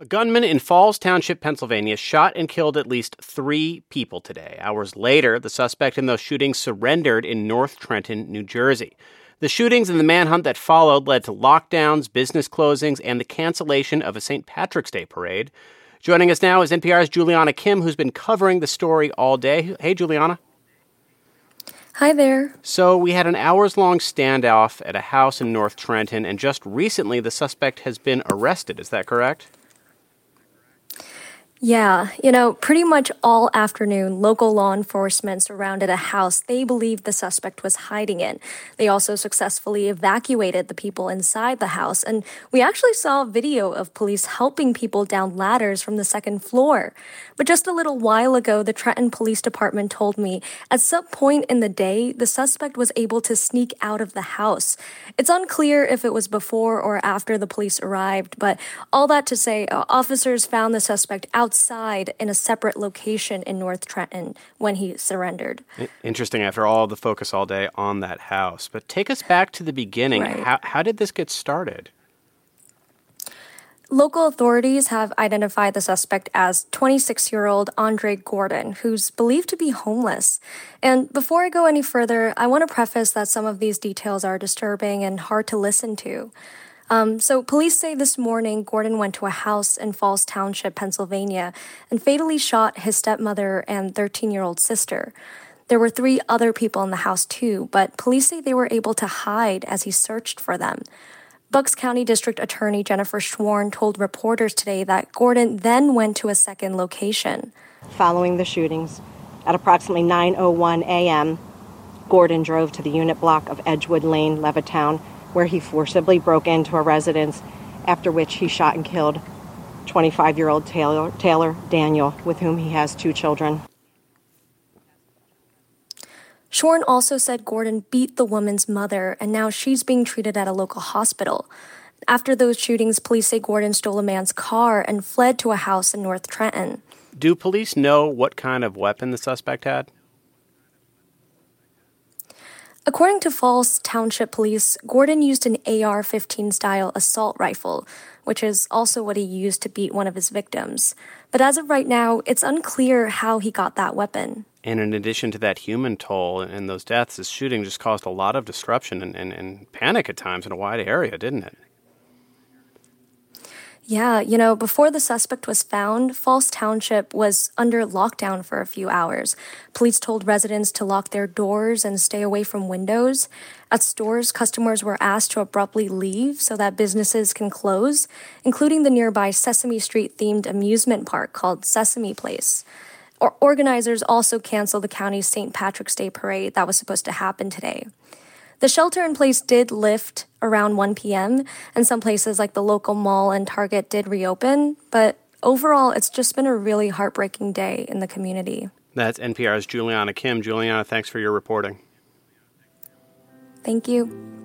A gunman in Falls Township, Pennsylvania, shot and killed at least 3 people today. Hours later, the suspect in those shootings surrendered in North Trenton, New Jersey. The shootings and the manhunt that followed led to lockdowns, business closings, and the cancellation of a St. Patrick's Day parade. Joining us now is NPR's Juliana Kim, who's been covering the story all day. Hey, Juliana. Hi there. So we had an hours-long standoff at a house in North Trenton, and just recently the suspect has been arrested. Is that correct? Yeah, pretty much all afternoon, local law enforcement surrounded a house they believed the suspect was hiding in. They also successfully evacuated the people inside the house, and we actually saw a video of police helping people down ladders from the second floor. But just a little while ago, the Trenton Police Department told me at some point in the day, the suspect was able to sneak out of the house. It's unclear if it was before or after the police arrived, but all that to say, officers found the suspect outside in a separate location in North Trenton when he surrendered. Interesting, after all the focus all day on that house. But take us back to the beginning. Right. How did this get started? Local authorities have identified the suspect as 26-year-old Andre Gordon, who's believed to be homeless. And before I go any further, I want to preface that some of these details are disturbing and hard to listen to. So police say this morning Gordon went to a house in Falls Township, Pennsylvania, and fatally shot his stepmother and 13-year-old sister. There were 3 other people in the house too, but police say they were able to hide as he searched for them. Bucks County District Attorney Jennifer Schworn told reporters today that Gordon then went to a second location. Following the shootings, at approximately 9:01 a.m., Gordon drove to the unit block of Edgewood Lane, Levittown, where he forcibly broke into a residence, after which he shot and killed 25-year-old Taylor Daniel, with whom he has 2 children. Schworn also said Gordon beat the woman's mother, and now she's being treated at a local hospital. After those shootings, police say Gordon stole a man's car and fled to a house in North Trenton. Do police know what kind of weapon the suspect had? According to Falls Township Police, Gordon used an AR-15 style assault rifle, which is also what he used to beat one of his victims. But as of right now, it's unclear how he got that weapon. And in addition to that human toll and those deaths, this shooting just caused a lot of disruption and panic at times in a wide area, didn't it? Yeah, before the suspect was found, Falls Township was under lockdown for a few hours. Police told residents to lock their doors and stay away from windows. At stores, customers were asked to abruptly leave so that businesses can close, including the nearby Sesame Street-themed amusement park called Sesame Place. Organizers also canceled the county's St. Patrick's Day parade that was supposed to happen today. The shelter-in-place did lift around 1 p.m., and some places like the local mall and Target did reopen, but overall, it's just been a really heartbreaking day in the community. That's NPR's Juliana Kim. Juliana, thanks for your reporting. Thank you.